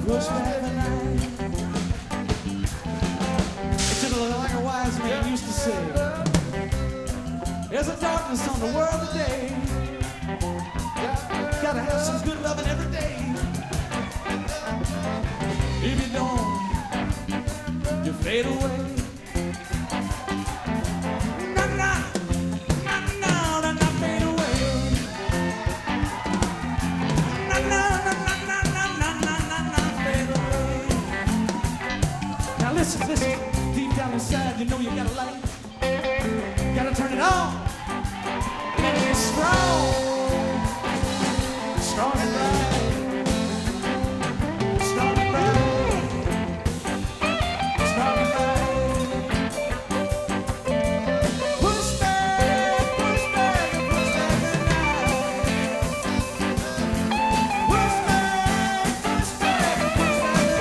push back the night. It's like a wise man used to say, there's a darkness on the world today. Gotta have some good loving every day. If you don't, you fade away. Listen, deep down inside, you know you got a light. You gotta turn it on. And it's strong. Strong and bright. Strong and bright. Strong and bright. Push back, push back, push back the night. Push back, push back, push back the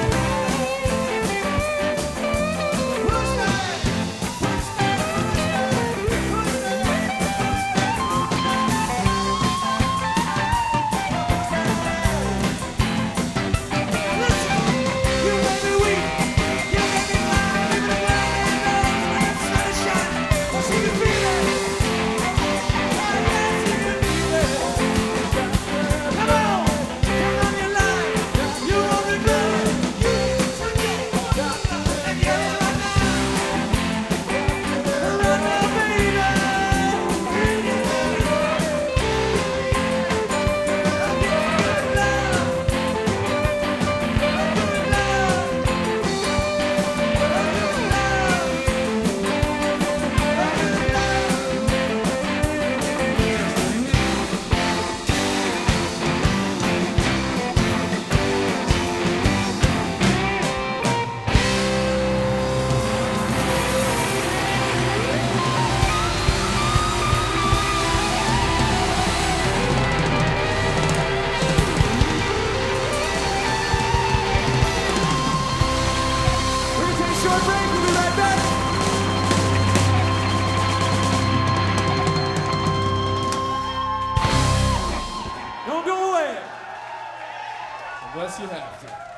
short break, we'll be right back. Don't go away unless you have to.